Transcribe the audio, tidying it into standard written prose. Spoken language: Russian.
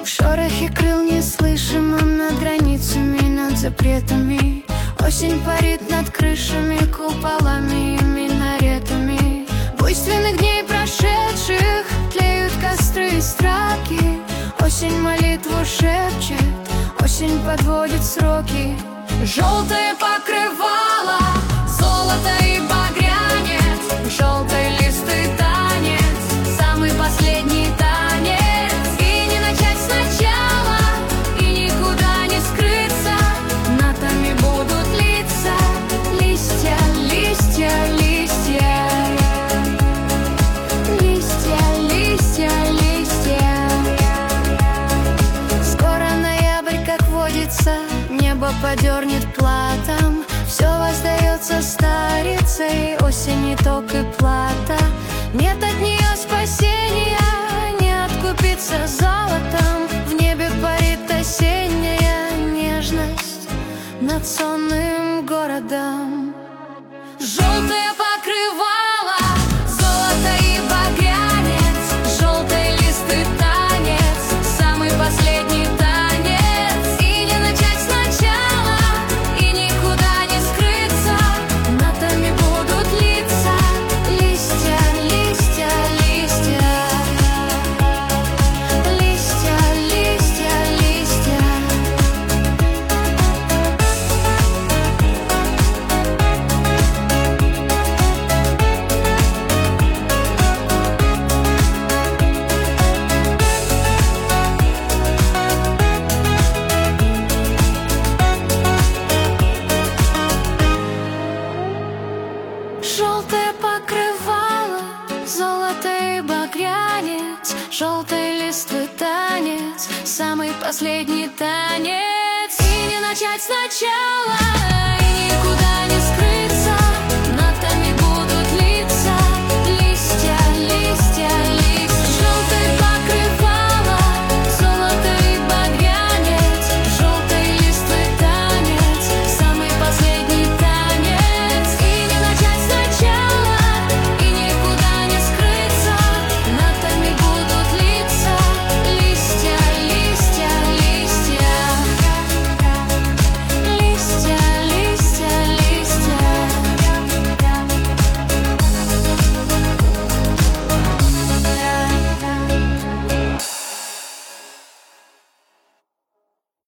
В шорохе крыл неслышимым над границами, над запретами. Осень парит над крышами, куполами и минаретами. Буйственных дней прошедших тлеют костры и страки. Осень молитву шепчет, осень подводит сроки. Желтое покрывало, золото и багрянец, желтый лист и танец, самый последний танец. И не начать сначала, и никуда не скрыться. Натами будут литься листья, листья, листья. Листья, листья, листья. Скоро ноябрь, как водится, небо подернет платом. Все воздается старицей, осень итог и плата. Нет от нее спасения, не откупиться золотом. В небе парит осенняя нежность над сонным городом. Желтое покрывало, золото и багрянец, желтый лист и танец, самый последний танец. И не начать сначала, и никуда не скрыться. Натами будут литься листья, листья, листья. Листья, листья, листья. Желтое покрывало, золото и багрянец, желтый листвы танец, самый последний танец. И не начать сначала.